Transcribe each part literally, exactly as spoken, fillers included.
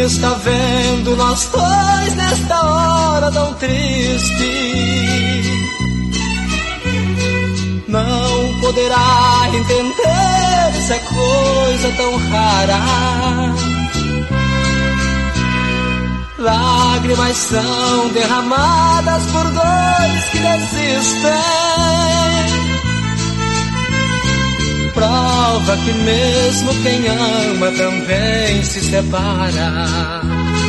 está vendo nós dois nesta hora tão triste não poderá entender essa coisa tão rara. Lágrimas são derramadas por dois que desistem, prova que mesmo quem ama também se separa.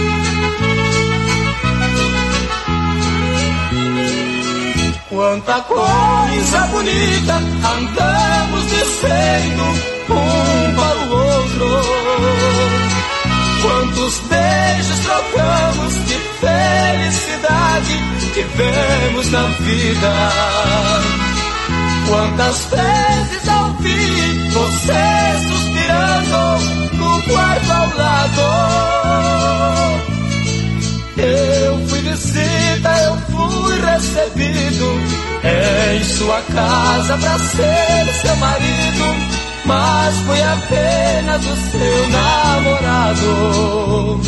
Quanta coisa bonita andamos dizendo um para o outro, quantos beijos trocamos, de felicidade tivemos na vida. Quantas vezes ouvi você suspirando no quarto ao lado. Eu fui visita, eu fui recebido em sua casa pra ser seu marido, mas fui apenas o seu namorado.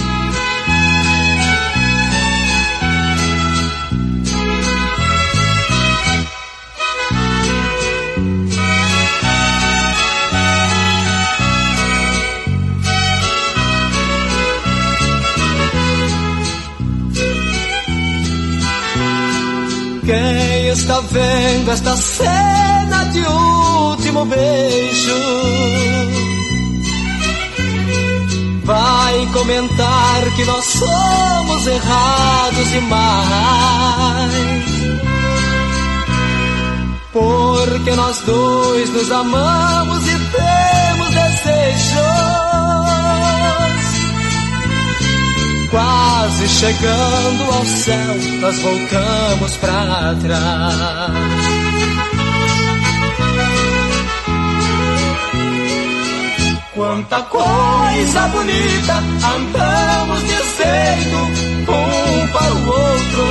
Quem está vendo esta cena de último beijo vai comentar que nós somos errados demais, porque nós dois nos amamos e temos desejos. Quase chegando ao céu, nós voltamos pra trás. Quanta coisa bonita andamos dizendo um para o outro,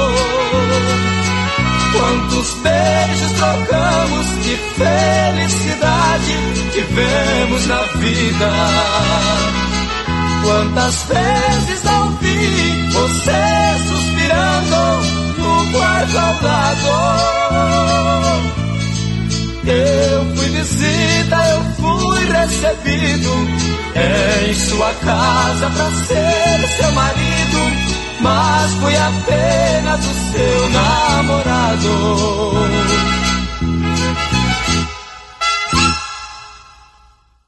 quantos beijos trocamos, de felicidade tivemos na vida. Quantas vezes ouvi você suspirando no quarto ao lado. Eu fui visita, eu fui recebido em sua casa pra ser seu marido, mas fui apenas o seu namorado.